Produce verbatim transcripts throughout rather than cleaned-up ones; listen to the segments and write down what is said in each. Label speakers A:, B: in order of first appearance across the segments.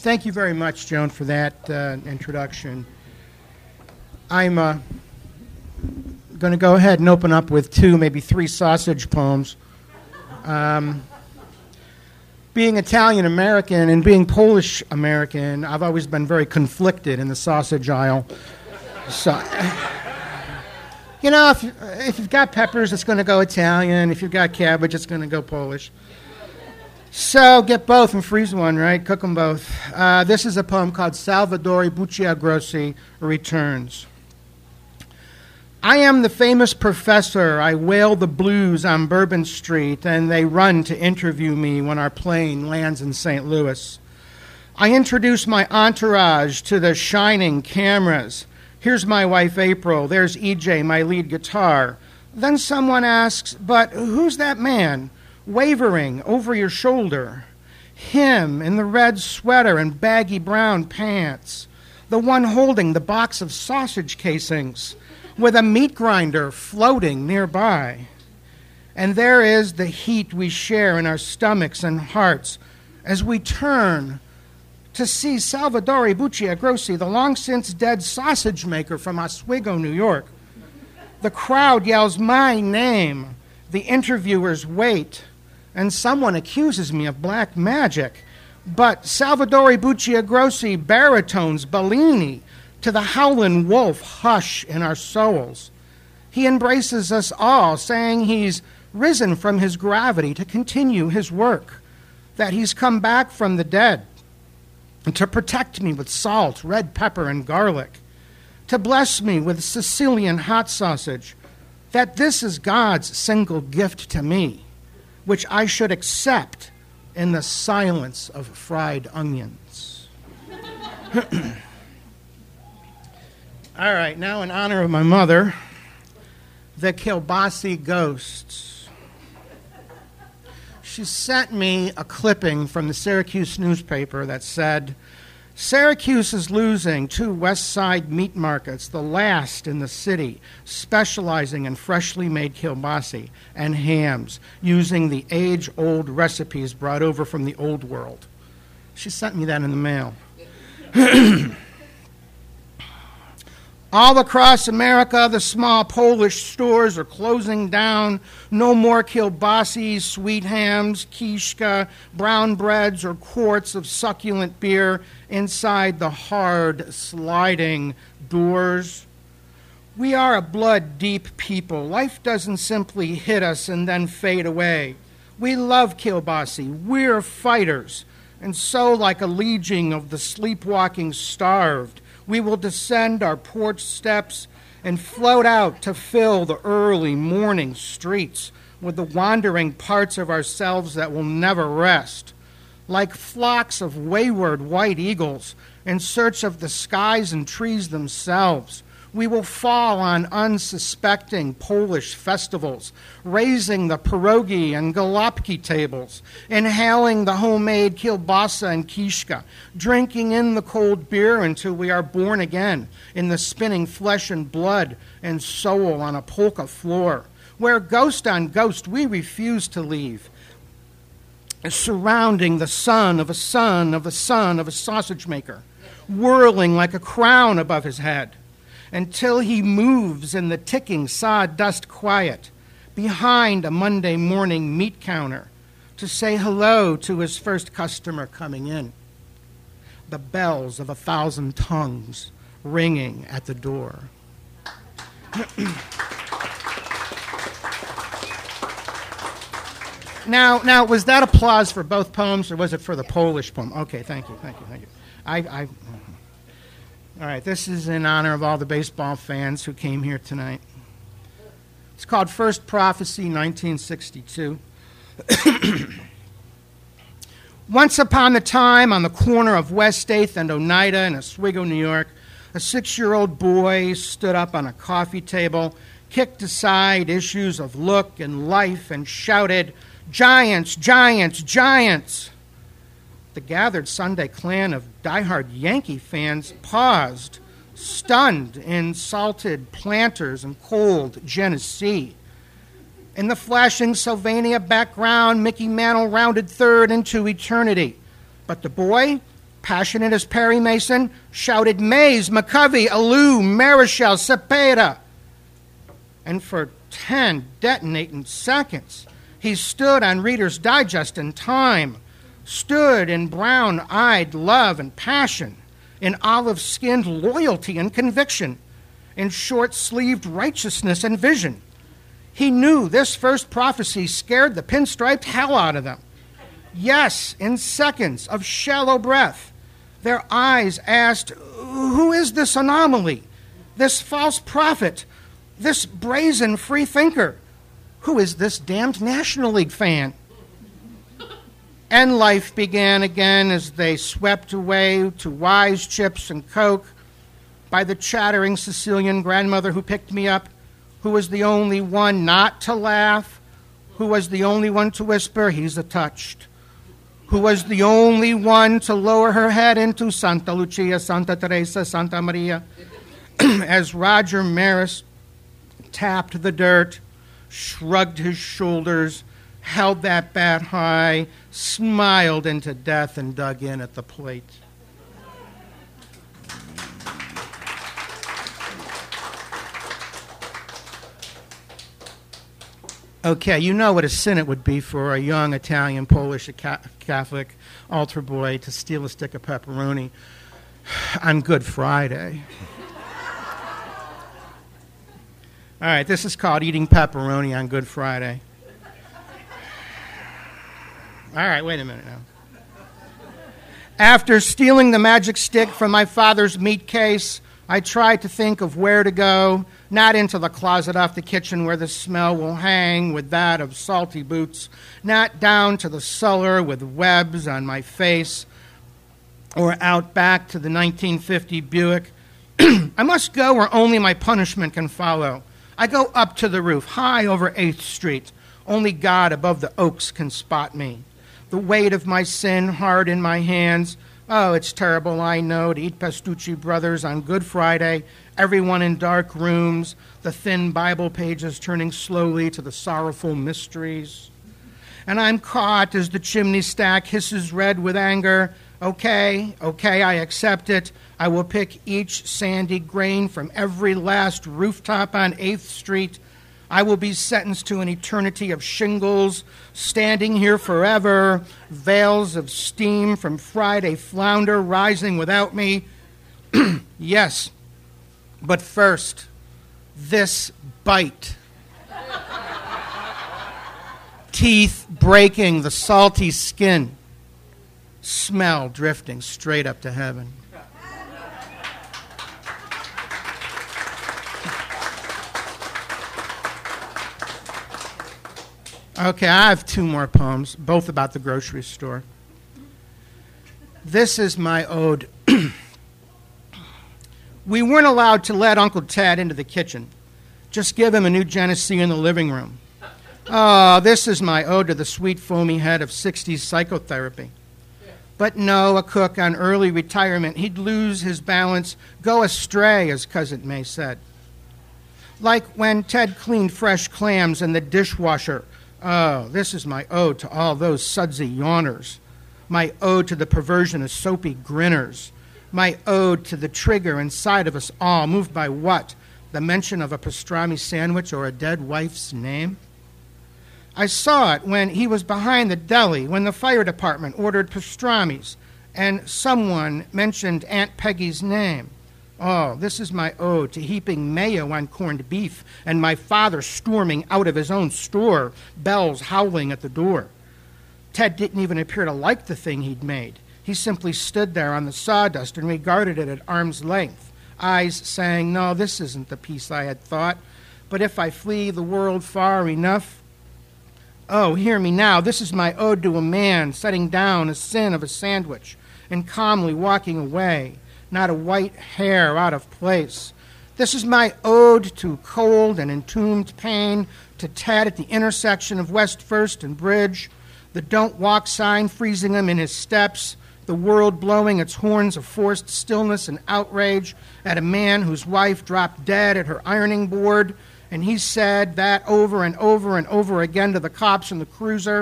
A: Thank you very much, Joan, for that uh, introduction. I'm uh, going to go ahead and open up with two, maybe three sausage poems. Um, being Italian-American and being Polish-American, I've always been very conflicted in the sausage aisle. So, you know, if, if you've got peppers, it's going to go Italian. If you've got cabbage, it's going to go Polish. So get both and freeze one, right? Cook them both. Uh, this is a poem called Salvatore Bucciagrossi Returns. I am the famous professor. I wail the blues on Bourbon Street, and they run to interview me when our plane lands in Saint Louis. I introduce my entourage to the shining cameras. Here's my wife, April. There's E J, my lead guitar. Then someone asks, but who's that man wavering over your shoulder? Him in the red sweater and baggy brown pants, the one holding the box of sausage casings with a meat grinder floating nearby. And there is the heat we share in our stomachs and hearts as we turn to see Salvatore Bucciagrossi, the long-since dead sausage maker from Oswego, New York. The crowd yells my name. The interviewers wait, and someone accuses me of black magic. But Salvatore Bucciagrossi baritones Bellini to the howlin' wolf hush in our souls. He embraces us all, saying he's risen from his gravity to continue his work, that he's come back from the dead, and to protect me with salt, red pepper, and garlic, to bless me with Sicilian hot sausage, that this is God's single gift to me, which I should accept in the silence of fried onions. All right, now in honor of my mother, the Kielbasi Ghosts. She sent me a clipping from the Syracuse newspaper that said, Syracuse is losing two West Side meat markets, the last in the city, specializing in freshly made kielbasi and hams, using the age-old recipes brought over from the old world. She sent me that in the mail. All across America, the small Polish stores are closing down. No more kielbasi, sweet hams, kiszka, brown breads, or quarts of succulent beer inside the hard, sliding doors. We are a blood-deep people. Life doesn't simply hit us and then fade away. We love kielbasi. We're fighters. And so, like a legion of the sleepwalking starved, we will descend our porch steps and float out to fill the early morning streets with the wandering parts of ourselves that will never rest. Like flocks of wayward white eagles in search of the skies and trees themselves, we will fall on unsuspecting Polish festivals, raising the pierogi and galopki tables, inhaling the homemade kielbasa and kiszka, drinking in the cold beer until we are born again in the spinning flesh and blood and soul on a polka floor, where ghost on ghost we refuse to leave, surrounding the son of a son of a son of a sausage maker, whirling like a crown above his head, until he moves in the ticking sawdust quiet behind a Monday morning meat counter to say hello to his first customer coming in. The bells of a thousand tongues ringing at the door. now, now, was that applause for both poems, or was it for the Polish poem? Okay, thank you, thank you, thank you. I... I All right, this is in honor of all the baseball fans who came here tonight. It's called First Prophecy, nineteen sixty-two. Once upon a time, on the corner of West eighth and Oneida in Oswego, New York, a six-year-old boy stood up on a coffee table, kicked aside issues of look and life, and shouted, "Giants, giants, giants!" The gathered Sunday clan of diehard Yankee fans paused, stunned in salted planters and cold Genesee. In the flashing Sylvania background, Mickey Mantle rounded third into eternity. But the boy, passionate as Perry Mason, shouted Mays, McCovey, Alou, Marichal, Cepeda. And for ten detonating seconds, he stood on Reader's Digest in Time, stood in brown-eyed love and passion, in olive-skinned loyalty and conviction, in short-sleeved righteousness and vision. He knew this first prophecy scared the pinstriped hell out of them. Yes, in seconds of shallow breath, their eyes asked, who is this anomaly, this false prophet, this brazen freethinker? Who is this damned National League fan? And life began again as they swept away to Wise Chips and Coke by the chattering Sicilian grandmother who picked me up, who was the only one not to laugh, who was the only one to whisper, he's a touched, who was the only one to lower her head into Santa Lucia, Santa Teresa, Santa Maria, as Roger Maris tapped the dirt, shrugged his shoulders, held that bat high, smiled into death, and dug in at the plate. Okay, you know what a sin it would be for a young Italian, Polish, Catholic altar boy to steal a stick of pepperoni on Good Friday. All right, this is called eating pepperoni on Good Friday. All right, wait a minute now. After stealing the magic stick from my father's meat case, I tried to think of where to go, not into the closet off the kitchen where the smell will hang with that of salty boots, not down to the cellar with webs on my face, or out back to the nineteen fifty Buick. I must go where only my punishment can follow. I go up to the roof, high over eighth Street. Only God above the oaks can spot me. The weight of my sin hard in my hands. Oh, it's terrible, I know, to eat Pastucci Brothers on Good Friday, everyone in dark rooms, the thin Bible pages turning slowly to the sorrowful mysteries. And I'm caught as the chimney stack hisses red with anger. Okay, okay, I accept it. I will pick each sandy grain from every last rooftop on eighth Street. I will be sentenced to an eternity of shingles, standing here forever, veils of steam from Friday flounder rising without me. Yes, but first, this bite. Teeth breaking the salty skin. Smell drifting straight up to heaven. Okay, I have two more poems, both about the grocery store. This is my ode. We weren't allowed to let Uncle Ted into the kitchen. Just give him a new Genesee in the living room. Oh, this is my ode to the sweet foamy head of sixties psychotherapy. But no, a cook on early retirement, he'd lose his balance, go astray, as Cousin May said. Like when Ted cleaned fresh clams in the dishwasher. Oh, this is my ode to all those sudsy yawners. My ode to the perversion of soapy grinners. My ode to the trigger inside of us all, moved by what? The mention of a pastrami sandwich or a dead wife's name? I saw it when he was behind the deli, when the fire department ordered pastramis, and someone mentioned Aunt Peggy's name. Oh, this is my ode to heaping mayo on corned beef and my father storming out of his own store, bells howling at the door. Ted didn't even appear to like the thing he'd made. He simply stood there on the sawdust and regarded it at arm's length, eyes saying, no, this isn't the peace I had thought, but if I flee the world far enough. Oh, hear me now, this is my ode to a man setting down a sin of a sandwich and calmly walking away, not a white hair out of place. This is my ode to cold and entombed pain, to Ted at the intersection of West First and Bridge, the don't walk sign freezing him in his steps, the world blowing its horns of forced stillness and outrage at a man whose wife dropped dead at her ironing board, and he said that over and over and over again to the cops in the cruiser,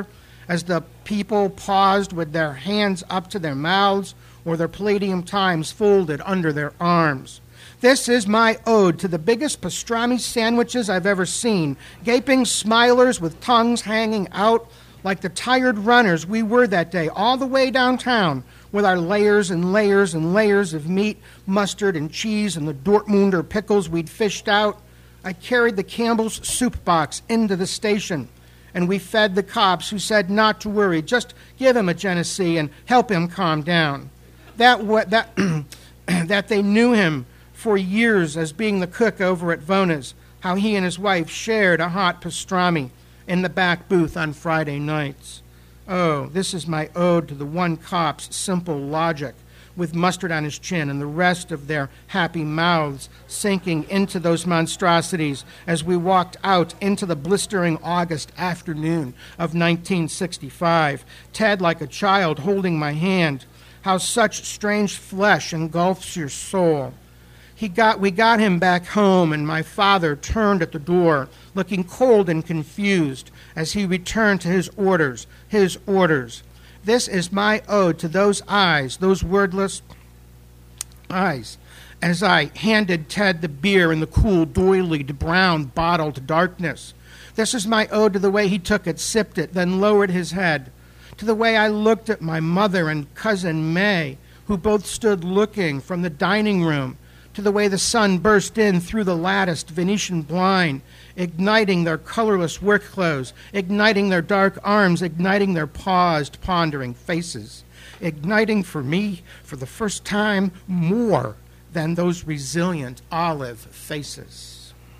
A: as the people paused with their hands up to their mouths or their Palladium Times folded under their arms. This is my ode to the biggest pastrami sandwiches I've ever seen, gaping smilers with tongues hanging out like the tired runners we were that day, all the way downtown, with our layers and layers and layers of meat, mustard and cheese, and the Dortmunder pickles we'd fished out. I carried the Campbell's soup box into the station, and we fed the cops, who said not to worry, just give him a Genesee and help him calm down. That that that they knew him for years as being the cook over at Vona's, how he and his wife shared a hot pastrami in the back booth on Friday nights. Oh, this is my ode to the one cop's simple logic, with mustard on his chin and the rest of their happy mouths sinking into those monstrosities as we walked out into the blistering August afternoon of nineteen sixty-five, Ted like a child holding my hand. How such strange flesh engulfs your soul. He got, we got him back home, and my father turned at the door, looking cold and confused as he returned to his orders, his orders. This is my ode to those eyes, those wordless eyes, as I handed Ted the beer in the cool, doilied, brown, bottled darkness. This is my ode to the way he took it, sipped it, then lowered his head, to the way I looked at my mother and cousin May, who both stood looking from the dining room, to the way the sun burst in through the latticed Venetian blind, igniting their colorless work clothes, igniting their dark arms, igniting their paused, pondering faces, igniting for me, for the first time, more than those resilient olive faces.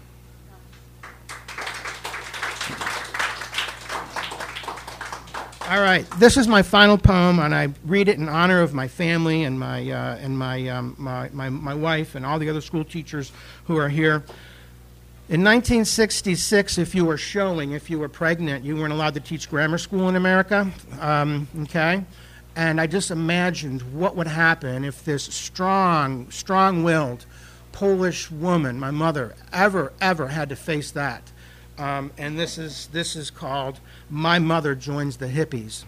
A: All right, this is my final poem, and I read it in honor of my family and my uh, and my, um, my my my wife and all the other school teachers who are here. In nineteen sixty-six, if you were showing, if you were pregnant, you weren't allowed to teach grammar school in America. Um, okay, and I just imagined what would happen if this strong, strong-willed Polish woman, my mother, ever ever had to face that. Um, and this is this is called My Mother Joins the Hippies.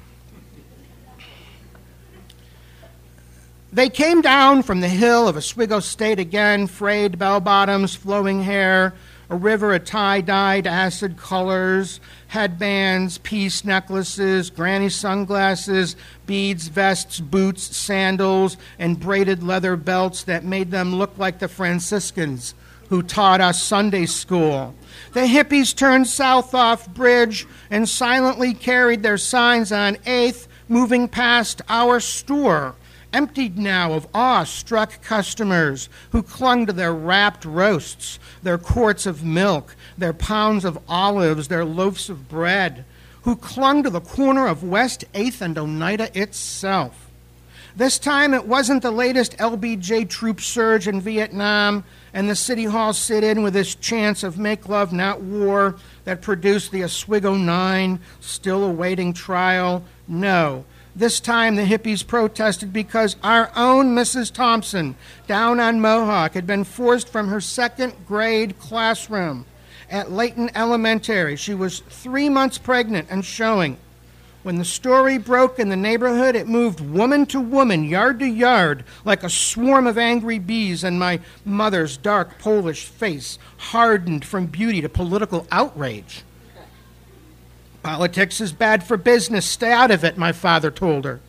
A: They came down from the hill of Oswego State again, frayed bell-bottoms, flowing hair, a river of tie-dyed acid colors, headbands, piece necklaces, granny sunglasses, beads, vests, boots, sandals, and braided leather belts that made them look like the Franciscans who taught us Sunday school. The hippies turned south off Bridge and silently carried their signs on eighth, moving past our store, emptied now of awe-struck customers who clung to their wrapped roasts, their quarts of milk, their pounds of olives, their loaves of bread, who clung to the corner of West eighth and Oneida itself. This time it wasn't the latest L B J troop surge in Vietnam and the City Hall sit-in with its chants of make love, not war, that produced the Oswego Nine, still awaiting trial. No. This time the hippies protested because our own Missus Thompson, down on Mohawk, had been forced from her second grade classroom at Layton Elementary. She was three months pregnant and showing. When the story broke in the neighborhood, it moved woman to woman, yard to yard, like a swarm of angry bees, and my mother's dark Polish face hardened from beauty to political outrage. Politics is bad for business. Stay out of it, my father told her.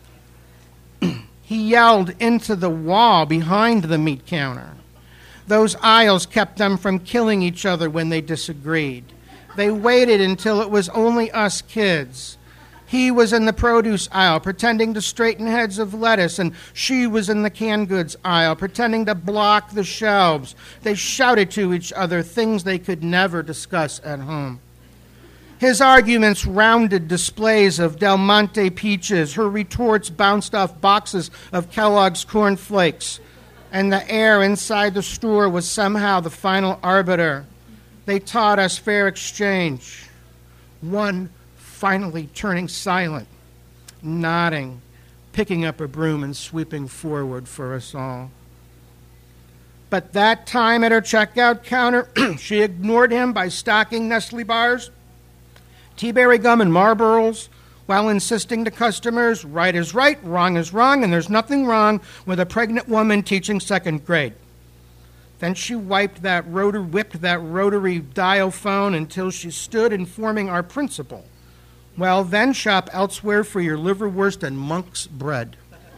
A: He yelled into the wall behind the meat counter. Those aisles kept them from killing each other when they disagreed. They waited until it was only us kids. He was in the produce aisle, pretending to straighten heads of lettuce, and she was in the canned goods aisle, pretending to block the shelves. They shouted to each other things they could never discuss at home. His arguments rounded displays of Del Monte peaches. Her retorts bounced off boxes of Kellogg's Corn Flakes. And the air inside the store was somehow the final arbiter. They taught us fair exchange. One finally turning silent, nodding, picking up a broom and sweeping forward for us all. But that time at her checkout counter, she ignored him by stocking Nestle bars, Tea-Berry gum and Marlboros, while insisting to customers, right is right, wrong is wrong, and there's nothing wrong with a pregnant woman teaching second grade. Then she wiped that rotor, whipped that rotary dial phone until she stood informing our principal. Well, then shop elsewhere for your liverwurst and monk's bread.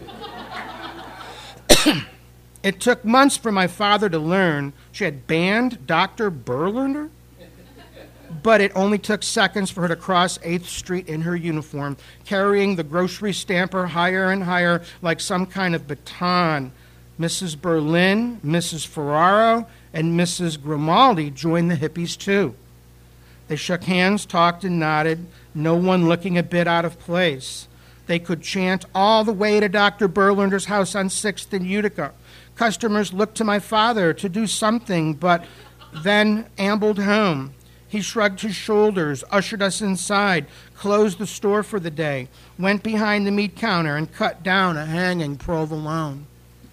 A: It took months for my father to learn she had banned Doctor Berlander, but it only took seconds for her to cross eighth Street in her uniform, carrying the grocery stamper higher and higher like some kind of baton. Missus Berlin, Missus Ferraro, and Missus Grimaldi joined the hippies too. They shook hands, talked, and nodded, no one looking a bit out of place. They could chant all the way to Doctor Berlander's house on sixth and Utica. Customers looked to my father to do something, but then ambled home. He shrugged his shoulders, ushered us inside, closed the store for the day, went behind the meat counter, and cut down a hanging provolone.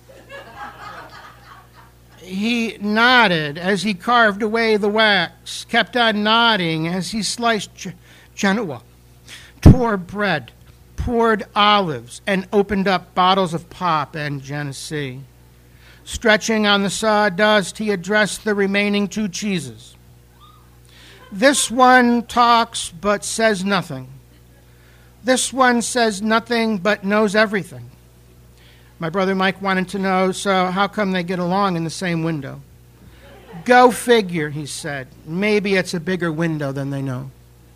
A: He nodded as he carved away the wax, kept on nodding as he sliced ge- Genoa, tore bread, poured olives, and opened up bottles of pop and Genesee. Stretching on the sawdust, he addressed the remaining two cheeses. This one talks but says nothing. This one says nothing but knows everything. My brother Mike wanted to know, so how come they get along in the same window? Go figure, he said. Maybe it's a bigger window than they know.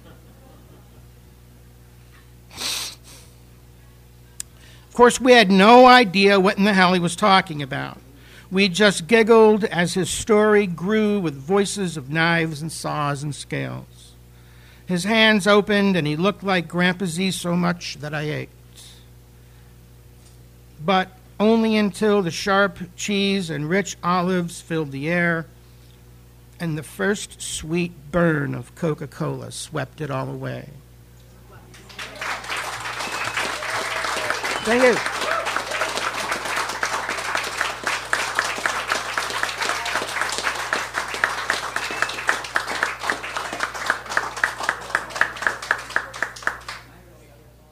A: Of course, we had no idea what in the hell he was talking about. We just giggled as his story grew with voices of knives and saws and scales. His hands opened, and he looked like Grandpa Z so much that I ached. But only until the sharp cheese and rich olives filled the air, and the first sweet burn of Coca-Cola swept it all away. Thank you.